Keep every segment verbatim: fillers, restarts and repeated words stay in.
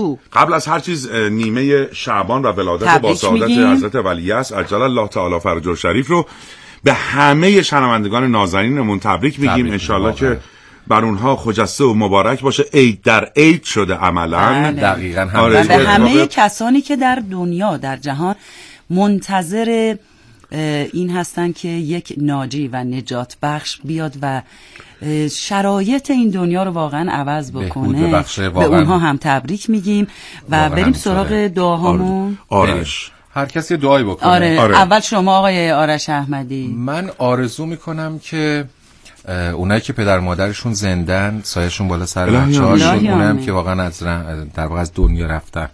بگو. قبل از هر چیز نیمه شعبان و ولادت با سعادت حضرت ولیعصر عجل الله تعالی فرجه الشریف رو به همه شنوندگان نازنینمون تبریک میگیم. انشالله که بر اونها خجسته و مبارک باشه. عید در عید شده عملا. دقیقاً هم. آره. و به همه کسانی که در دنیا در جهان منتظر این هستن که یک ناجی و نجات بخش بیاد و شرایط این دنیا رو واقعا عوض بکنه. به اونها هم تبریک میگیم و بریم سراغ دعاهامون. آرش هر کسی دعایی بکنه. آره. آره. اول شما آقای آرش احمدی. من آرزو میکنم که اونایی که پدر مادرشون زندن سایه‌شون بالا سر بچه‌هاشون، اونایی که واقعا از در واقع از دنیا رفتن.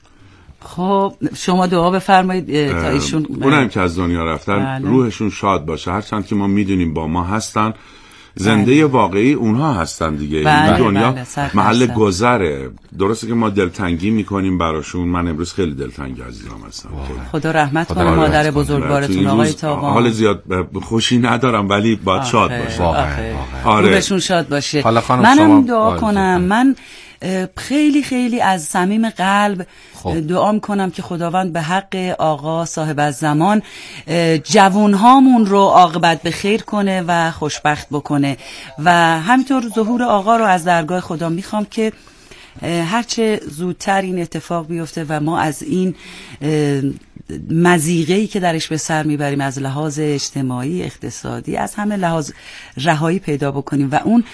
خب شما دعا بفرمایید تا ایشون اونایی که از دنیا رفتن بله. روحشون شاد باشه. هرچند که ما میدونیم با ما هستن، زنده بله. واقعی اونها هستن دیگه. بله. این دنیا بله. محل گذره. درسته که ما دلتنگی میکنیم براشون. من امروز خیلی دلتنگ عزیزم هستم. خدا رحمت کنه مادر بزرگوارتون آقای تابان. حال زیاد خوشی ندارم ولی باید آخه. شاد باشه. آخه. آره. روحشون شاد باشه. منم دعا کنم. من خیلی خیلی از صمیم قلب خب. دعا میکنم که خداوند به حق آقا صاحب الزمان جوانهامون رو عاقبت به خیر کنه و خوشبخت بکنه و همینطور ظهور آقا رو از درگاه خدا میخوام که هرچه زودتر این اتفاق بیفته و ما از این مضیقه‌ای که درش به سر میبریم از لحاظ اجتماعی، اقتصادی، از همه لحاظ رهایی پیدا بکنیم و اون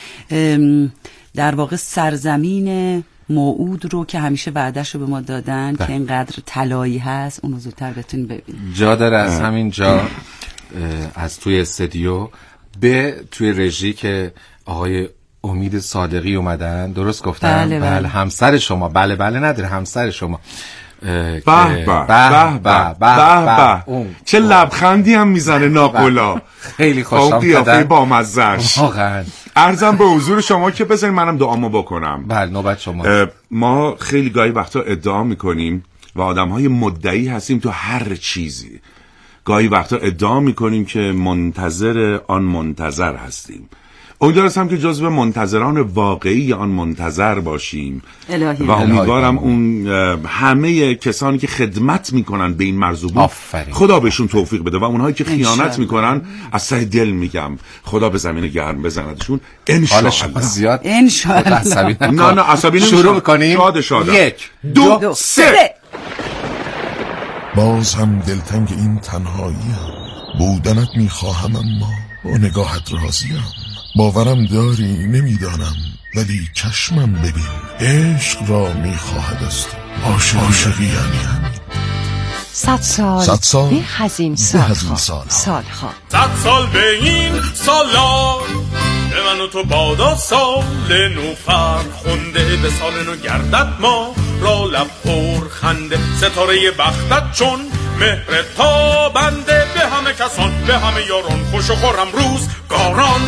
در واقع سرزمین موعود رو که همیشه وعده‌شو به ما دادن ده. که اینقدر طلایی هست اونو زودتر بتونیم ببینیم. جا داره از همین جا از توی استودیو به توی رژی که آقای امید صادقی اومدن، درست گفتم؟ بله, بله. بله همسر شما. بله بله نداره همسر شما. به به به به به چه لبخندی هم میزنه ناقلا. خیلی خوشم قیافه با مزه‌اش. واقعا عرضم به حضور شما که بذارید منم دعامو بکنم. بله نوبت شما. ما خیلی گاهی وقتا ادعا میکنیم و آدم‌های مدعی هستیم تو هر چیزی. گاهی وقتا ادعا میکنیم که منتظر آن منتظر هستیم. امیدوارم که جزو منتظران واقعی آن منتظر باشیم الهی. و امیدوارم اون همه کسانی که خدمت میکنن به این مرزوبون خدا بهشون توفیق بده و اونهایی که خیانت میکنن از ته دل میگم خدا به زمین گرم بزندشون انشاءالله. زیاد انشاءالله. نه نه عصبی نمیشم. شروع کنیم. شاد شاد. یک دو, دو سه. باز هم دلتنگ این تنهاییم، بودنت میخواهم اما با نگاهت راضیم. باورم داری نمیدانم ولی چشمم ببین، عشق را میخواهد است عاشقی یعنی همین. صد سال صد سال به هزین سالها سالها صد سال به این سالا به من و تو بادا سال نو فرخنده، به سال نو گردد ما را لب پر خنده، ستاره بختت چون مهر تابنده، به همه کسان به همه یاران خوش و خورم روزگاران.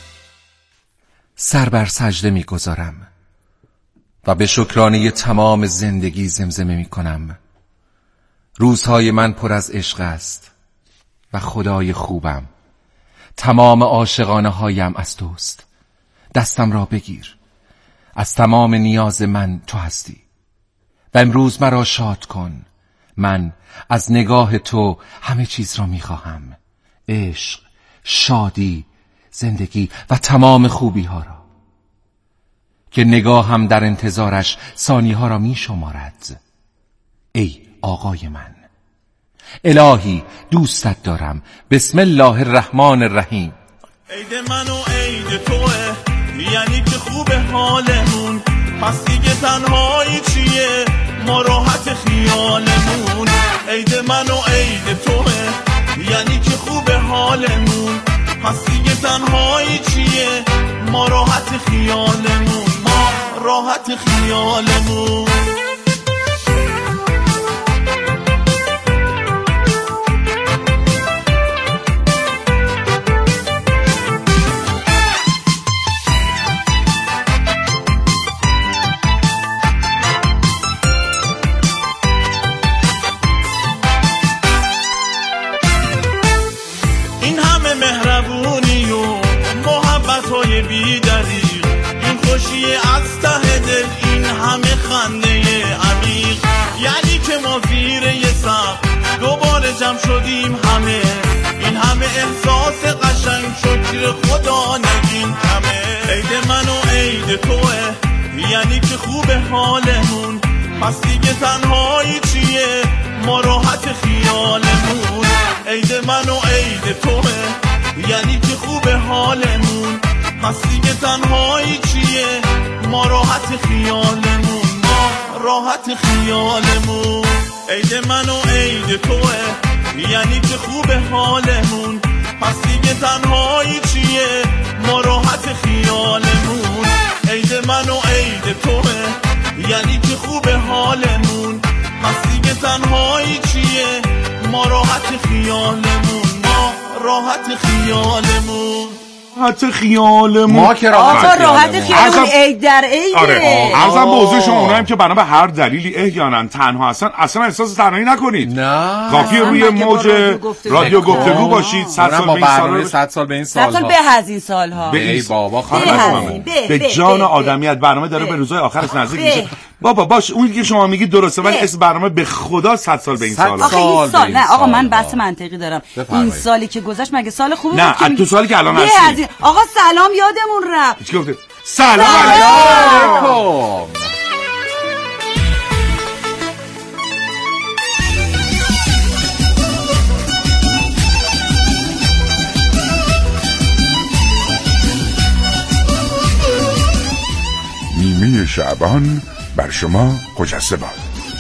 سر بر سجده می گذارم و به شکرانه تمام زندگی زمزمه می کنم. روزهای من پر از عشق است و خدای خوبم. تمام عاشقانه هایم از توست. دستم را بگیر، از تمام نیاز من تو هستی و امروز مرا شاد کن. من از نگاه تو همه چیز را می خواهم، عشق، شادی، زندگی و تمام خوبی ها را که نگاه هم در انتظارش ثانی ها را می شمارد. ای آقای من، الهی دوستت دارم. بسم الله الرحمن الرحیم. عید من و عید توه، یعنی که خوب حالمون، پس دیگه تنهایی چیه، ما راحت خیالمون. عید من و عید توه، یعنی که خوب حالمون، پس دیگه تنهایی چیه، ما راحت خیالمون، ما راحت خیالمون. بی دلیل این خوشی از ته دل، این همه خنده جمع شدیم همه، این همه احساس قشنگ شد زیر خدا نگین کمه. عید من و عید توه، یعنی که خوب حالمون، پس دیگه تنهایی چیه، ما راحت خیالمون. عید من و عید توه، یعنی که خوب حالمون، پس دیگه تنهایی چیه، ما راحت خیالمون، ما راحت خیالمون. عید من و عید توه، یعنی که خوب حالمون، پس دیگه تنهایی چیه، ما راحت خیالمون. عید من و عید توه، یعنی که خوب حالمون، پس دیگه تنهایی چیه، ما راحت خیالمون، ما راحت خیالمون، راحت خیالمون. ما که راحت راحت خیالمون عید در عید. آره ارزم به حضور شما اونایی که بنا به هر دلیلی احیانا تنها هستن، اصلا احساس تنهایی نکنید. نه کافیه روی موج رادیو گفتگو باشید. صد سال به این سال، صد سال به این سال، صد سال به از این سالها. ای بابا خانم، به جان آدمیت برنامه داره به روزهای آخرش نزدیک میشه. بابا باش اون که شما میگید درسته، ولی اسم برنامه به خدا صد سال به این سال. آخه این سال نه آقا، من بحث منطقی دارم. این سالی که گذشت مگه سال خوبی بود؟ نه تو سالی که الان هستی. آقا سلام یادمون رفت. چی گفته؟ سلام علیکم. نیمه شعبان بر شما خجسته باد.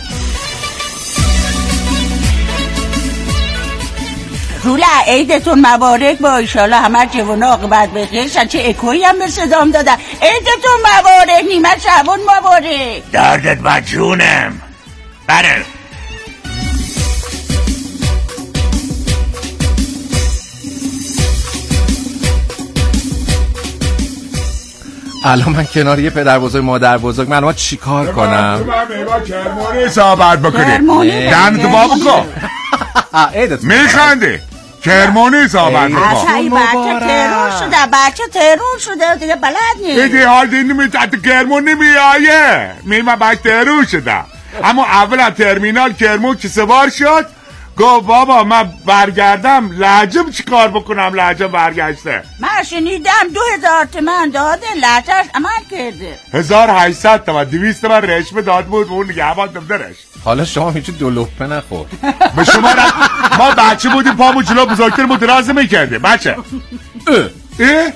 رولا عیدتون مبارک با ایشالا همه جوان عاقبت بخیر. چه اکویی هم به صدام دادن. عیدتون مبارک، نیمه شعبان مبارک. دردت با جونم. بره الان من کنار یه پدر بزرگ مادر بزرگ، من ما چی کار کنم؟ من با کرمانی صحبت بکنیم. دن تو بابا کن میخنده کرمانی صحبت بکن. ای بچه ترور شده، بچه ترور شده دیگه بلد نیست. ایدی حال دینی میتحت کرمون نمیایه میمه باش ترور شده. اما اول از ترمینال کرمون که سوار شد گفت بابا من برگردم لهجم چی کار بکنم، لهجم برگشته. من شنیدم دو هزار تومن داده لهجهش عمل کرده. هزار هشتصد تومن دویست تومن رشوه داد بود اون دیگه عوض نمیدرش. حالا شما هیچی دو لپه نخور. به شما را... ما بچه بودیم پامون جلو بزرگتر متراض میکرده بچه. اه اه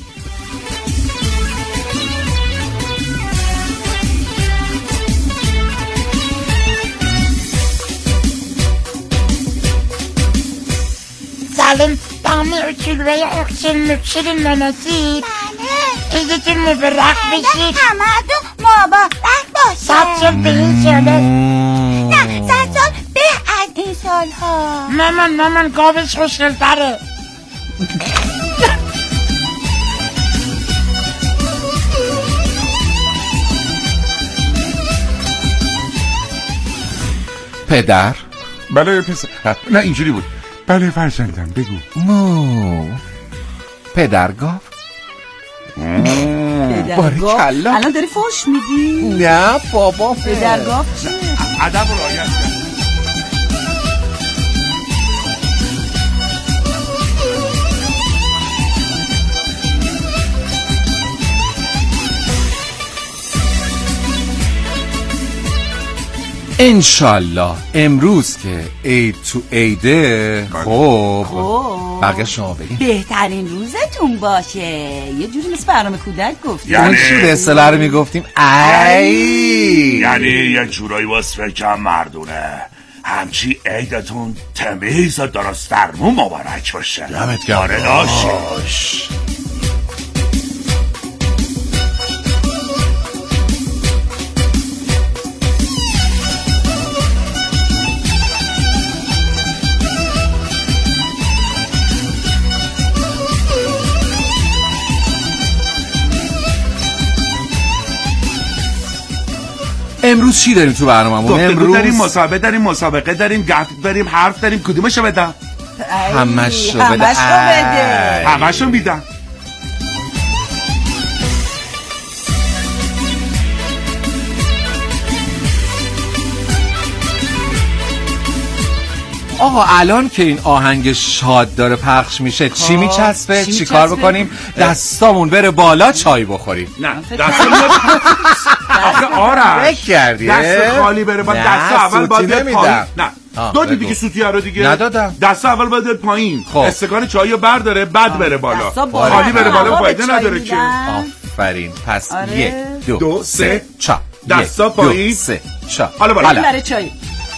سلام دامی اکیلوی اکسل مکسل نانسی. بله عیدتون مبارک بشید. همه دو مبارک باشید. صد سال به این ساله. نه صد سال به از این سالها. مامان مامان گاوش خوشگل تره. پدر؟ بله پسر. نه اینجوری بود. بله فرزندم بگو. مو پدر گاو؟ پدرگاه الان داری فوش میدی؟ نه بابا پدرگاه چیه؟ ادب و رعایت کن. انشالله امروز که عید تو عیده خب بقیه شما بگیم بهترین روزتون باشه. یه جوری مثل برنامه کودک گفتیم. یعنی شود اصطلاح رو میگفتیم ای یعنی یه جورایی واسه کم مردونه. همچی عیدتون تمیز و درست درمون مبارک باشه. دمت گرم. آره داشت. امروز چی داریم تو برنامه‌مون؟ امروز داریم مسابقه داریم مسابقه داریم گفت داریم حرف داریم. کدومشو بدم؟ همشو بده. همشو بده. همشو میدم. آقا الان که این آهنگ شاد داره پخش میشه چی میچسبه؟ چی کار بکنیم؟ دستامون بره بالا چای بخوریم. نه دستامون آخه آرش دست خالی بره بالا. دست اول باید پایین. نه دادی دیگه سوتیه رو دیگه ندادم. دست اول باید پایین. استکان چای رو برداره بعد بره بالا. خالی بره بالا فایده نداره که. آفرین. پس یک دو, دو سه چا دستا پایین سه چا حالا بالا برای چای.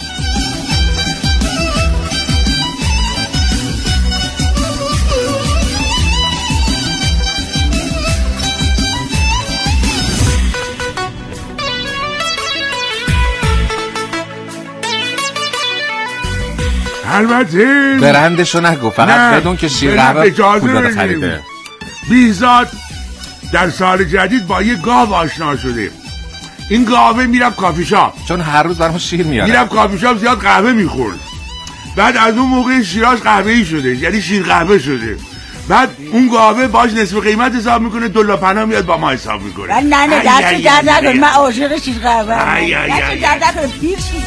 البته برندشو نگو، فقط بدون که شیر قهوه پول داده خریده. بیزاد در سال جدید با یه گاو آشنا شده. این گاوه میرم کافی شاپ چون هر روز برام شیر میاره. میرم کافی شاپ زیاد قهوه میخورد. بعد از اون موقع شیراز قهوه‌ای شده، یعنی شیر قهوه شده. بعد اون گاوه باش نصف قیمت حساب میکنه، دلار پناه میاد با ما حساب میکنه. نه نه دست درد نکن، من عاشق شیر قهوه ام. دست درد نکن پیر شیر.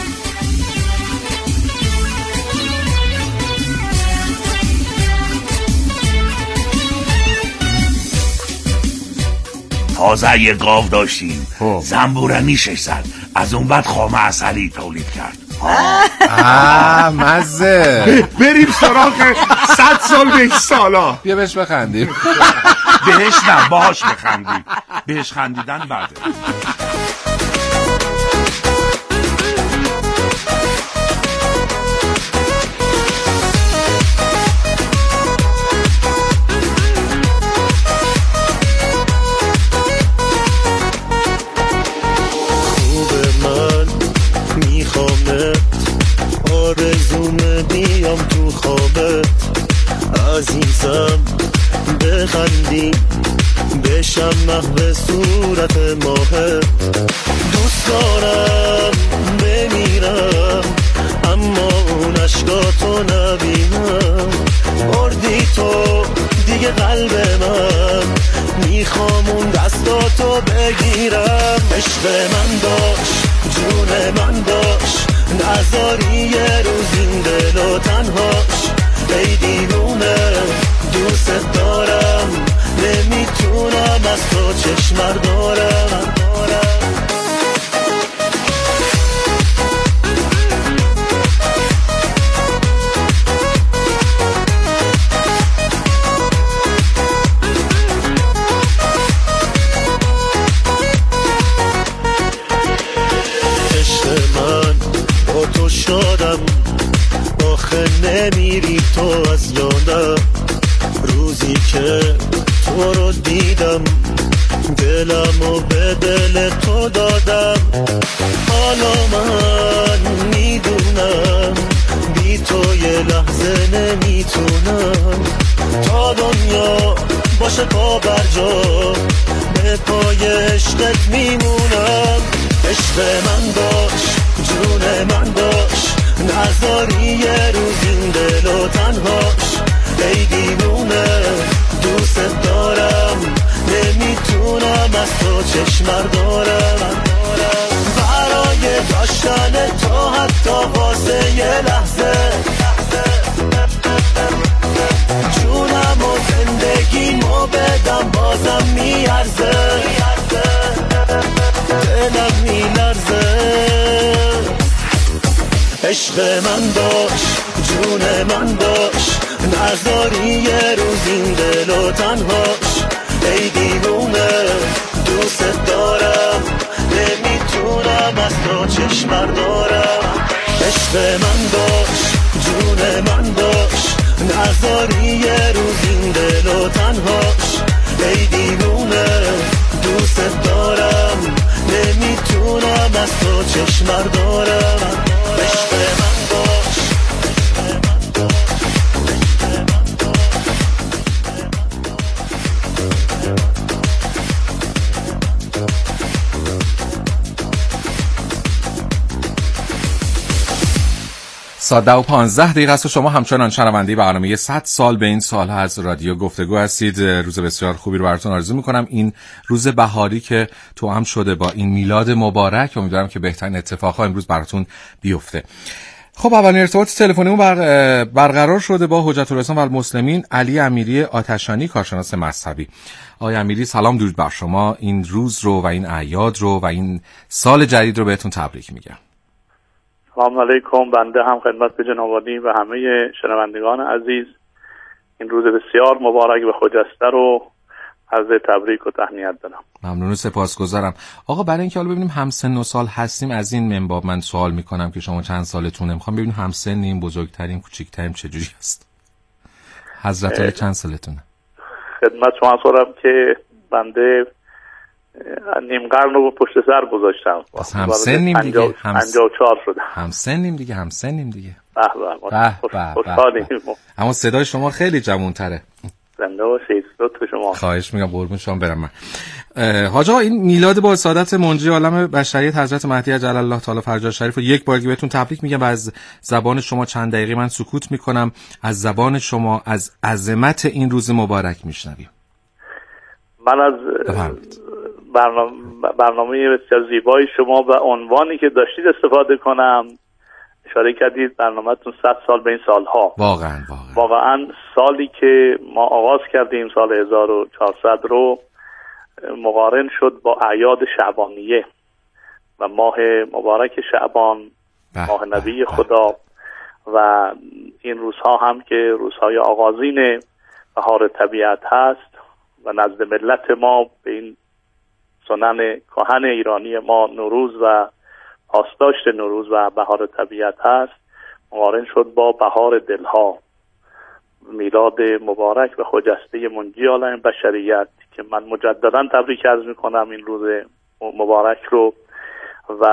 تازه یه گاو داشتیم زنبورانی ششصد، از اون بعد خامه عسلی تولید کرد. آه مزه. بریم سراغ صد سال بهش سالا. بیا بهش بخندیم. بهش نه باهاش بخندیم. بهش خندیدن بده. آرزومه بیام تو خوابت عزیزم بخندی بشم محو صورت ماهت. دوست دارم بمیرم اما اون عشقاتو نبینم. بردی تو دیگه قلب من، میخوام اون دستاتو بگیرم. عشق من داشت جون من داشت، نذاری یه روز این دل و تنهاش. ای دیوونه دوست دارم، نمیتونم از تو چشمر دارم. شادم آخه نمیری تو از یادم. روزی که تو رو دیدم دلمو به دل تو دادم. حالا من میدونم بی تو یه لحظه نمیتونم. تا دنیا باشه پا بر جا به پای عشقت میمونم. عشق من داشت جون من داشت، نذاری یه روز این دل و تنهاش. ای دیوونه دوست دارم، نمیتونم از تو چشمر دارم. برای داشتن تو حتی واسه یه لحظه جونم و زندگیمو بدم بازم میارزه. دلم میلرزه. عشق من داشت جون من داشت، نذاری یه روز این دل و تنهاش. ای دیوونه دوست دارم، نمیتونم از تو چشمر دارم. عشق من داشت جون من داشت، نذاری یه روز این دل و تنهاش. ای دیوونه دوست دارم، نمیتونم از تو چشمر دارم. عشق من داشت. ساده و پانزده دقیقه است و شما همچنان شنونده برنامه صد سال به این سالها از رادیو گفتگو هستید. روز بسیار خوبی رو براتون آرزو میکنم. این روز بهاری که تو هم شده با این میلاد مبارک، امیدوارم که بهترین اتفاقها امروز براتون بیفته. خب اولین ارتباط تلفنیمون بر... برقرار شده با حجت الاسلام و المسلمین علی امیری آتشانی، کارشناس مذهبی. آقای امیری سلام درود بر شما. این روز رو و این اعیاد رو و این سال جدید رو بهتون تبریک میگم. سلام علیکم. بنده هم خدمت به جناب عالی و همه شنوندگان عزیز این روز بسیار مبارک و خجسته رو عرض تبریک و تهنیت دارم. ممنون و سپاسگزارم. آقا برای اینکه حالا ببینیم هم سن و سال هستیم، از این منباب من سوال میکنم که شما چند سالتونه، میخوام ببینیم هم سنیم، بزرگتریم، کوچیکتریم، چجوری هست؟ حضرت علی چند سالتونه؟ خدمت شما سوالم که بنده نیم قرن رو پشت سر گذاشتم. بس هم سنیم دیگه، هم پنجاه و چهار شده. هم سنیم دیگه، هم سنیم دیگه. به به خوشحالیم. اما صدای شما خیلی جوان‌تره. زنده باشید. لطف شما. خواهش میگم، قربون شما برم من. حاج آقا این میلاد با سعادت منجی عالم بشریت حضرت مهدی عجل الله تعالی فرجه شریف رو یک بار بهتون تبریک میگم و از زبان شما چند دقیقه من سکوت میکنم، از زبان شما از عظمت این روز مبارک میشنویم. من از برنامه برنامه بسیار زیبای شما و عنوانی که داشتید استفاده کنم. اشاره کردید برنامه‌تون صد سال به این سالها. واقعا واقعا واقعا سالی که ما آغاز کردیم سال هزار و چهارصد رو مقارن شد با اعیاد شعبانیه و ماه مبارک شعبان، ماه نبی خدا و این روزها هم که روزهای آغازین بهار طبیعت هست و نزد ملت ما به این سنن کهن ایرانی ما نوروز و پاسداشت نوروز و بهار طبیعت هست، مقارن شد با بهار دلها، میلاد مبارک و خجسته منجی عالم بشریت که من مجددا تبریک عرض میکنم این روز مبارک رو. و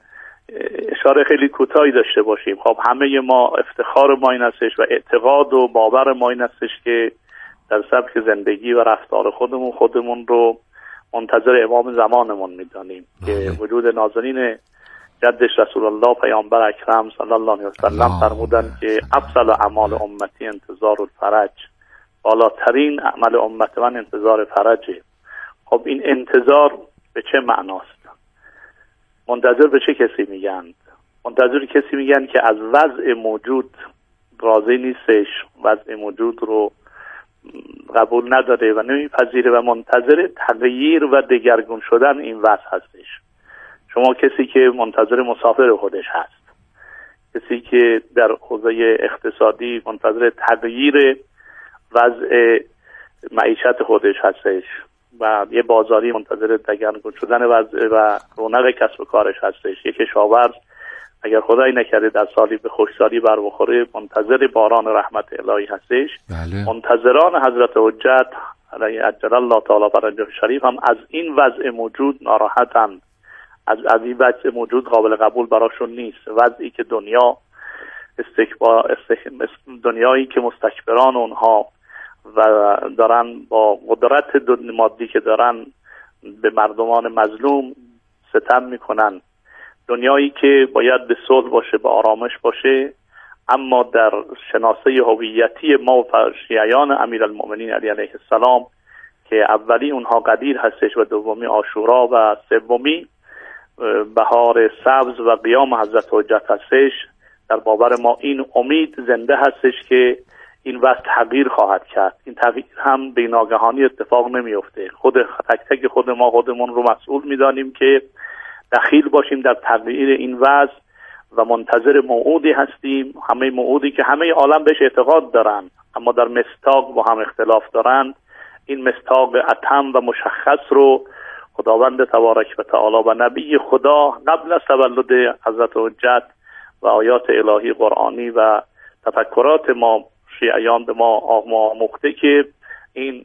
اشاره خیلی کوتاهی داشته باشیم. خب همه ما افتخار ما این هستش و اعتقاد و باور ما این هستش که در سبک زندگی و رفتار خودمون خودمون رو منتظر امام زمانمون میدانیم که وجود نازنین جدش رسول الله پیامبر اکرم صلی الله علیه و سلم فرمودن که افضل اعمال امتی انتظار الفرج، بالاترین عمل امت من انتظار فرجه. خب این انتظار به چه معناست؟ منتظر به چه کسی میگن؟ منتظر کسی میگن که از وضع موجود راضی نیستش، وضع موجود رو قبول نداره و نمیپذیره و منتظر تغییر و دگرگون شدن این وضع هستش. شما کسی که منتظر مسافر خودش هست، کسی که در حوزه اقتصادی منتظر تغییر وضع معیشت خودش هستش و یه بازاری منتظر دگرگون شدن وضع و رونق کسب و کارش هستش. یک کشاورز اگر خدایی نکرده در سالی به خوشسالی بر بخوره منتظر باران رحمت الهی هستش. بله. منتظران حضرت حجت علیه عجل الله تعالی فرجه شریف هم از این وضع موجود ناراحتند، از از این وضع موجود قابل قبول براشون نیست. وضعی که دنیا استکبار استک... دنیایی که مستکبران اونها و دارن با قدرت مادی که دارن به مردمان مظلوم ستم میکنن، دنیایی که باید به صلح باشه، به آرامش باشه، اما در شناسه هویتی ما و شیعیان امیرالمؤمنین علی علیه السلام که اولی اونها قدیر هستش و دومی عاشورا و سومی بهار سبز و قیام حضرت حجت هستش، در باور ما این امید زنده هستش که این وضع تغییر خواهد کرد. این تغییر هم به ناگهانی اتفاق نمیفته. خود تک تک خود ما خودمون رو مسئول میدانیم که دخیل باشیم در تغییر این وضع و منتظر موعودی هستیم، همه موعودی که همه عالم بهش اعتقاد دارن اما در مصداق با هم اختلاف دارن. این مصداق اتم و مشخص رو خداوند تبارک و تعالی و نبی خدا قبل از تولد حضرت حجت و آیات الهی قرآنی و تفکرات ما شیعیان به ما آموخته که این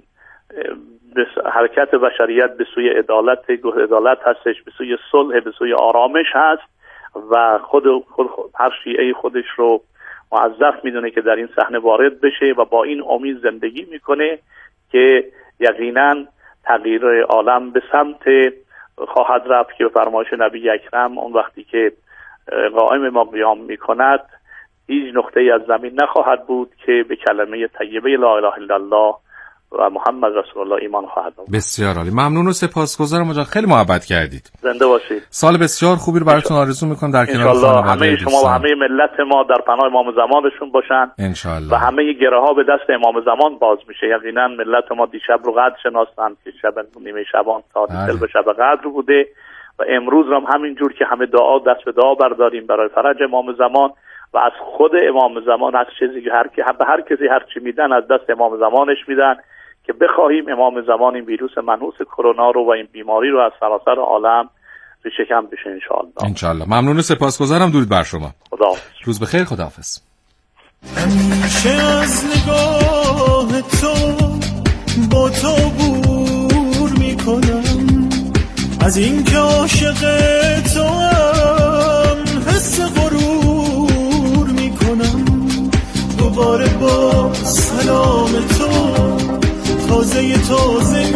حرکت بشریت به سوی عدالت عدالت هستش، به سوی صلح، به سوی آرامش هست و خود, خود, خود هر شیعه خودش رو موظف میدونه که در این صحنه وارد بشه و با این امید زندگی میکنه که یقینا تغییر عالم به سمت خواهد رفت که فرمایش نبی اکرم اون وقتی که قائم ما قیام میکند هیچ نقطه از زمین نخواهد بود که به کلمه طیبه لا اله الا الله و محمد رسول الله ایمان خواهد آورد. بسیار عالی، ممنون و سپاسگزارم آقا، خیلی محبت کردید. زنده باشید. سال بسیار خوبی رو براتون آرزو میکنم در کنار خانواده. همه شما و همه ملت ما در پناه امام زمانشون باشن ان شاء الله. و همه گره ها به دست امام زمان باز میشه. یقینا ملت ما دیشب رو قدر شناختن که شب نیمه شبان تا دل به شب قدر بوده و امروز هم همین جور که همه دعا دست به دعا برداریم برای فرج امام زمان و از خود امام زمان هر چیزی که هر کی به هر کسی هر چی میدن از دست امام زمانش میدن که بخواهیم امام زمان این ویروس منحوس کرونا رو و این بیماری رو از سراسر عالم ریشه کم بشه ان شاء الله. ان شاء الله. ممنون و سپاسگزارم. درود بر شما. خداحافظ. روز بخیر. خداحافظ. همیشه از نگاه تو با تو بور میکنم، از این که عاشق تو هم حس غرور میکنم، دوباره با سلام تو تازه تازه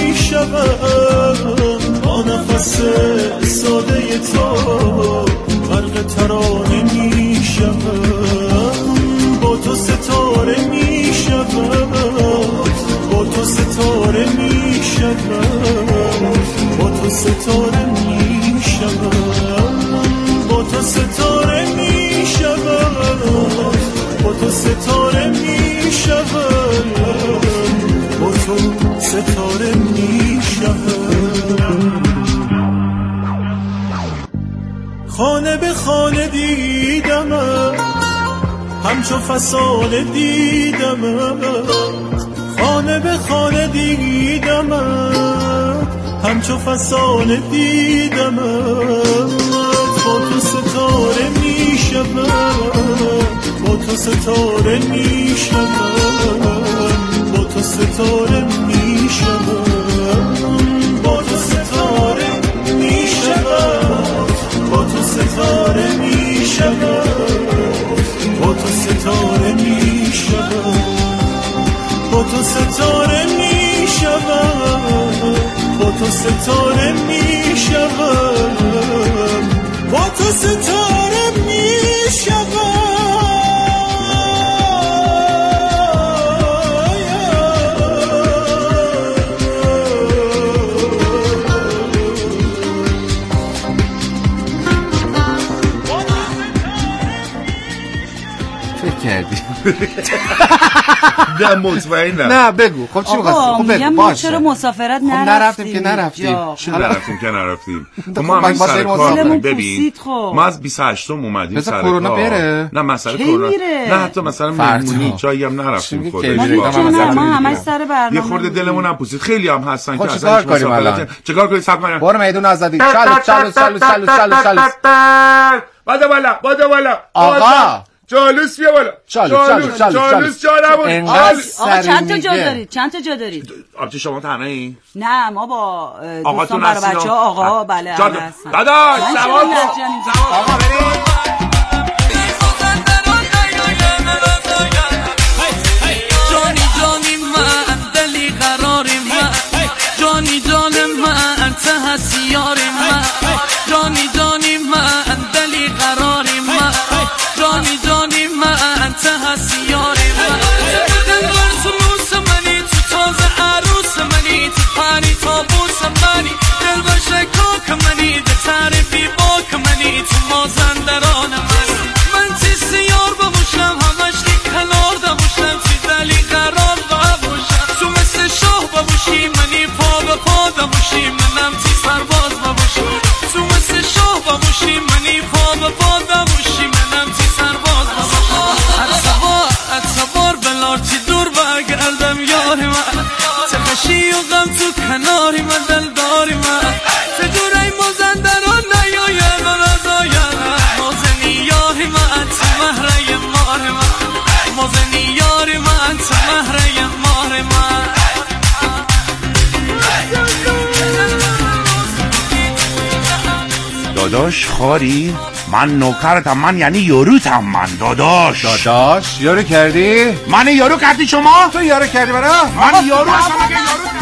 میشوم، با نفس ساده تو غرق ترانه میشوم، با تو ستاره میشوم، با تو ستاره میشوم، با تو ستاره میشوم، با تو ستاره میشوم، با تو ستاره میشوم، با تو ستاره میشوم. خانه به خانه دیدم، همچو فسانه دیدم، خانه به خانه دیدم، همچو فسانه دیدم، با تو ستاره میشم، با تو ستاره میشم، با تو ستاره میشم، با تو ستاره میشم، با تو ستاره میشم، با تو ستاره میشم، با تو ستاره میشم، با تو ستاره میشم، با تو ستاره میشم. نه مطمئنم. نه بگو. خب چی می‌خواستی؟ خب بگو. باشه. چرا مسافرت نرفتیم؟ خب نرفتیم که نرفتیم. چرا نرفتیم که نرفتیم؟ ما هم سر کار ببین. ما از بیست و هشتم اومدیم سر کار. کرونا بره. نه مسئله کرونا. نه حتی مثلا مهمونی جایی هم نرفتیم خودش. ما همش سر برنامه. یه خورده دلمون هم پوسید. خیلی هم هستن که اصلا کاریم الان. چیکار کنیم؟ صبر کن. برو میدون آزادی. چالو چالو چالو چالو چالو چالو. بادا بالا بادا بالا. آقا چالوس بیا بالا. چالوس چالوس چالوس جانمون. آقا چند تا جا دارید؟ چند تا جا دارید؟ آبجی شما تنهایی؟ نه ما با دوستان برای بچه‌ها آقا بله داداش سوال آقا بریم. جانی جانی من دلی قراری من، جانی جان من انت هستی یاری من، جانی جانی من دلی قراری من، جانی جانی من انت هستی یاری من، دل ورز موس منی تو تازه عروس منی، تو پانی تابوس منی، دل بشکاک منی، ده تعریفی باک منی، تو مازندران منی، من تی سیار بموشم همش دی کنار دموشم، تی دلی قرار بموشم، تو مثل شاه بموشی منی، پا به پا دموشی منم تی سرباز بموشم، تو مثل شاه بموشی منی، پا به پا دموشی منم تی سرباز بموشم، اتبار اتبار بلار تی دور برگردم یاری من، تخشی و غم تو کناری من، دلداری من، تدوری مازندران نیایم و رضایم، مازنی یاری من تی مهره مار من، مازنی یاری من تی مهره مار من. داداش خاری؟ من نوکرتم، من یعنی یاروتم من داداش. داداش یارو کردی؟ من یارو کردی شما؟ تو یارو کردی برا؟ من یارو هستم اگه یارو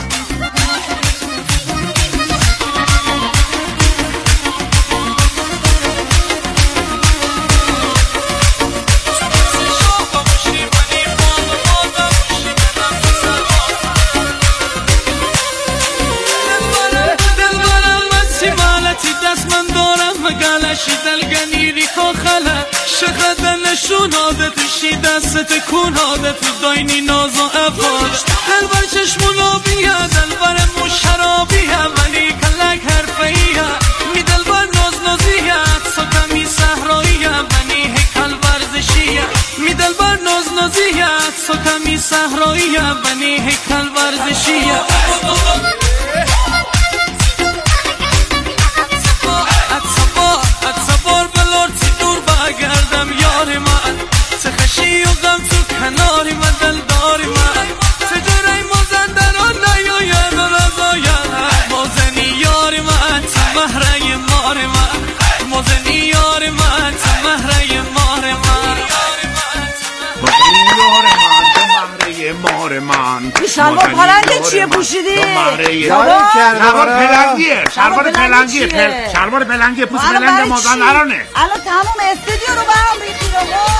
جوناده توشی دست کوناده تو داینی ناز و افاش دلبر چشمونا بیا دلبر مشرابیه ولی کلک حرفیه می دلبر ناز نازیه سکمی صحراییه ولی هکل ورزشیه می دلبر ناز نازیه سکمی صحراییه ولی هکل ورزشیه گردم یار من چه خشی و غم تو کناری من دلداری من چجوری مازندران نیاید و نزاید مازنی یار من چه مهره مار من مازنی یار من چه مهره مار من مازنی یار من چه مهره مار من شلوار پلنگه چیه پوشیدی؟ شلوار پلنگیه شلوار پلنگیه شلوار پلنگیه پوست پلنگ مازندرانه. الان تمام استودیو رو به هم ریختی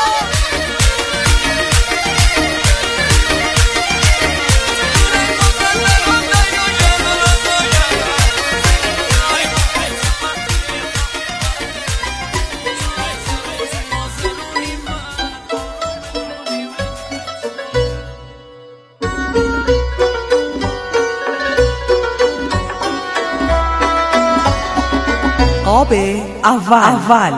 آب اول اول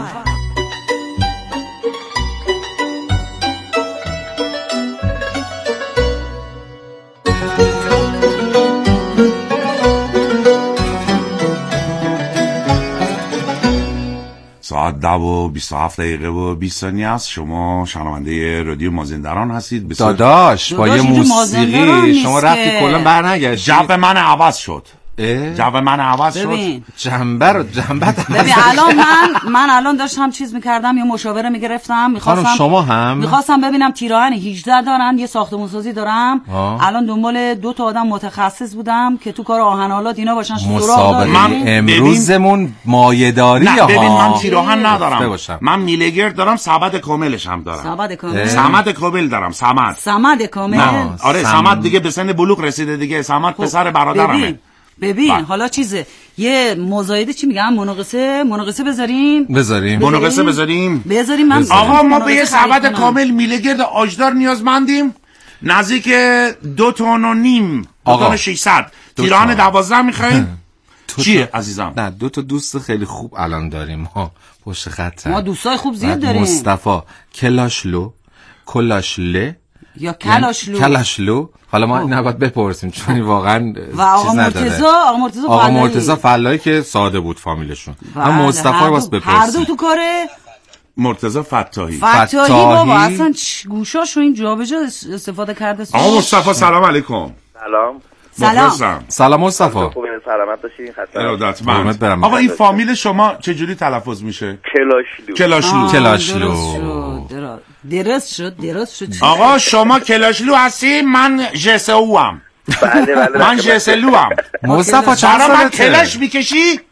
ساعت ده و بیست و هفت دقیقه و بیست ثانیه است. شما شنونده رادیو مازندران هستید. داداش با یه موسیقی شما رفتی کلا بر نگشتی. جو من عوض شد. جو من عوض شد. جنبه رو جنبه ببین الان من من الان داشتم چیز میکردم یه مشاوره میگرفتم میخواستم شما هم میخواستم ببینم تیراهن هجده دارن یه ساختمون سازی دارم. آه. الان دنبال دو تا آدم متخصص بودم که تو کار آهن‌آلات اینا باشن. مسابقه من امروزمون مایه‌داری ها. ببین من تیراهن ندارم. من میلگرد دارم، سبد کاملش هم دارم. سبد کامل سمد کامل دارم. سمد سمد کامل آره سمد دیگه به سن بلوغ رسیده دیگه. سمد پسر برادرمه. ببین با. حالا چیزه یه مزایده چی میگم مناقصه مناقصه بذاریم بذاریم مناقصه بذاریم بذاریم من آقا ما به یه سبد کامل میلگرد آجدار نیازمندیم نزدیک دو تن و نیم دو تن و ششصد تیران دوازده میخوایم چیه عزیزم؟ نه دو تا دوست خیلی خوب الان داریم ها پشت خط. ما دوستای خوب زیاد داریم. مصطفی کلاشلو کلاشله یا کلاشلو کلاشلو. حالا ما این نباید بپرسیم چون واقعا و آقا مرتضی آقا مرتضی آقا مرتضی فلایی که ساده بود فامیلشون. اما مصطفی واسه بپرسیم هر دو تو کاره مرتضی فتاحی فتاحی بابا اصلا گوشاشو این جابجا استفاده کرده. آقا مصطفی سلام علیکم. سلام سلام سلام مصطفی. خوبه سلامت باشین خدمت. آقا این فامیل شما چه جوری تلفظ میشه؟ کلاشلو کلاشلو کلاشلو درست شد درست شد. آقا شما کلاشلو هستی من جسو ام. بله بله من جسلو ام. مصطفی چند سالته؟ من کلاش میکشی؟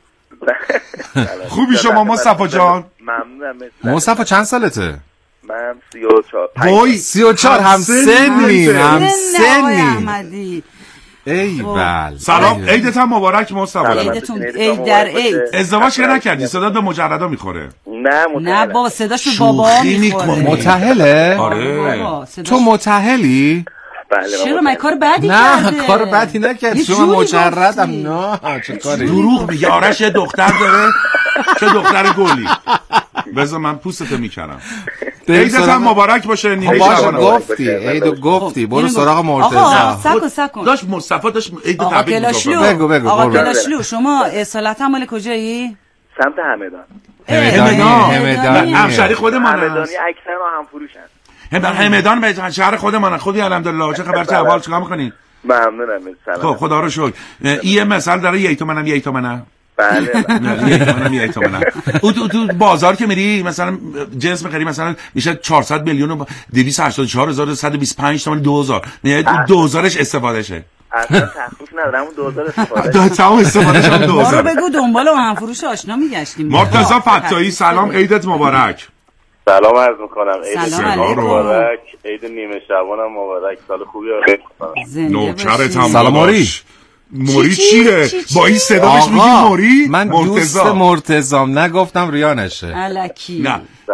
خوبی شما مصطفی جان؟ ممنونم. مصطفی چند سالته؟ من سی و چهار. وای سی و چهار هم سنی هم سنی. ای بل سلام عیدت هم مبارک مصطفی. عیدتون عید در عید. ازدواج که نکردی صدا به مجردا میخوره. نه نه بابا صداش به بابا میخوره. متأهله؟ آره تو متأهلی؟ بله. چرا من کار بدی کرده؟ نه کار بدی نکرد. شما مجردم. نه چه کاری؟ دروغ میگه. آرش یه دختر داره چه دختر گلی. بذار من پوستتو میکنم. عیدت هم مبارک باشه. نیمه شبانه گفتی عیدو گفتی برو سراغ مرتضی. آقا سکو سکو داشت مصطفی داشت عید تبریک میگفت. بگو بگو. آقا کلاشلو شما اصالتا مال کجایی؟ سمت همدان. همدانی همدانی همشهری خودمان همدانی اکثر ما هم فروشن. همدان به شهر خودمان. خوبی الحمدلله. چه خبر؟ چه احوال؟ چیکار می‌کنی؟ ممنونم. سلام. خب خدا رو شکر. این مثال داره یک تومنم یک تومنم. بله بله. یک تومنم یک تومنم. او تو تو بازار که میری مثلا جنس می‌خری مثلا میشه چهارصد میلیون و دویست و هشتاد و چهار هزار و صد و بیست و پنج تومن دو هزار. میاد دو هزارش استفاده شه. اصلا تخفیف ندارم اون دو هزار استفاده. دو تمام استفاده شد دو هزار. برو بگو دنبال هم فروش آشنا میگشتیم. مرتضی فتاحی سلام عیدت مبارک. سلام عرض میکنم. عید مبارک. عید نیمه شبانم مبارک. سال خوبی رو نوکرت هم. سلام موری. موری چیه؟ با این صدا بهش میگی موری؟ من دوست مرتضام نگفتم ریانشه. الکی. نه